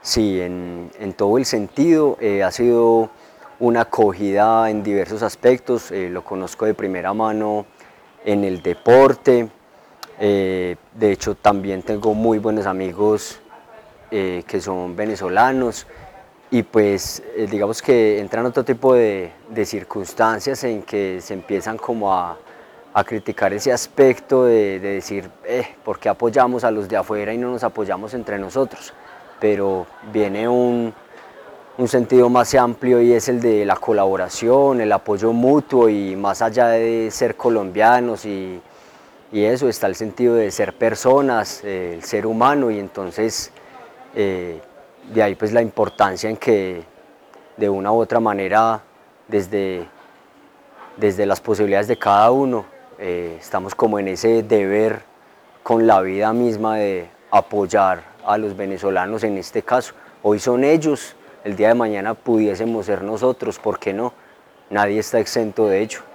Sí, en todo el sentido, ha sido una acogida en diversos aspectos, lo conozco de primera mano en el deporte, de hecho también tengo muy buenos amigos que son venezolanos y pues digamos que entran otro tipo de circunstancias en que se empiezan como a criticar ese aspecto de decir, ¿por qué apoyamos a los de afuera y no nos apoyamos entre nosotros? Pero viene un sentido más amplio y es el de la colaboración, el apoyo mutuo y más allá de ser colombianos y eso está el sentido de ser personas, el ser humano y entonces de ahí pues la importancia en que de una u otra manera desde las posibilidades de cada uno estamos como en ese deber con la vida misma de apoyar a los venezolanos en este caso. Hoy son ellos, el día de mañana pudiésemos ser nosotros, ¿por qué no? Nadie está exento de ello.